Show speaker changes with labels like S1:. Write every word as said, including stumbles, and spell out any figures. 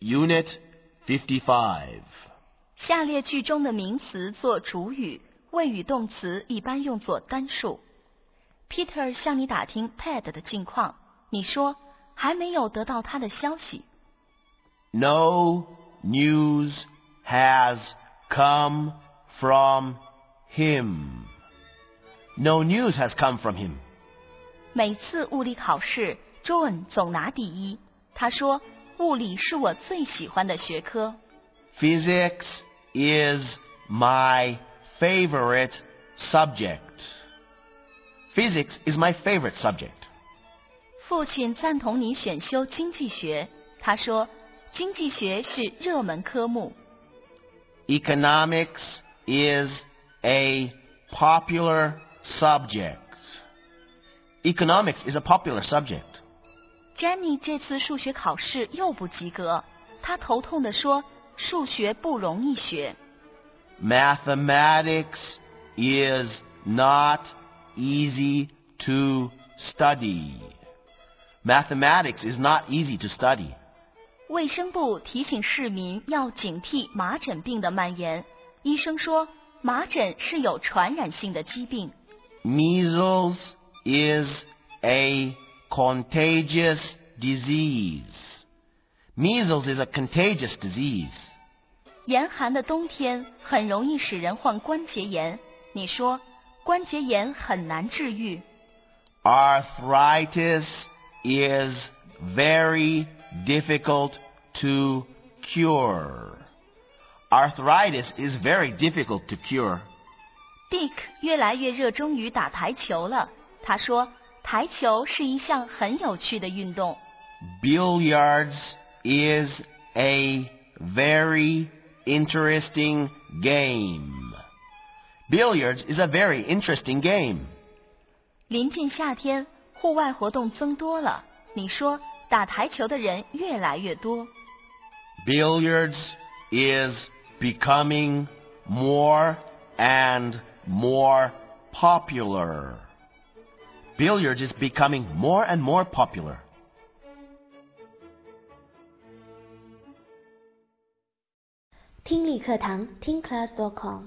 S1: Unit fifty-five.
S2: 下列句中的名词做主语，谓语动词一般用作单数。Peter 向你打听 Ted 的近况，你说还没有得到他的消息。
S1: No news has come from him. No news has come from him.
S2: 每次物理考试 John 总拿第一，他说物理是我最喜欢的学科。
S1: Physics is my favorite subject. Physics is my favorite subject.
S2: 父亲赞同你选修经济学，他说经济学是热门科目。
S1: Economics is a popular subject. Economics is a popular subject.
S2: Jenny 这次数学考试又不及格，她头痛地说数学不容易学。
S1: Mathematics is not easy to study. Mathematics is not easy to study.
S2: 卫生部提醒市民要警惕麻疹病的蔓延。医生说，麻疹是有传染性的疾病。
S1: Measles is a contagious disease. Measles is a contagious disease.
S2: 严寒的冬天很容易使人患关节炎。你说，关节炎很难治愈。
S1: Arthritis is very difficult to cure. Arthritis is very difficult to cure.
S2: Dick 越来越热衷于打台球了。他说，台球是一项很有趣的运动。
S1: Billiards is a very interesting game. Billiards is a very interesting game.
S2: 临近夏天，户外活动增多了。你说，打台球的人越来越多。
S1: Billiards is becoming more and more popular. Billiards is becoming more and more popular.
S3: 听力课堂听 class dot com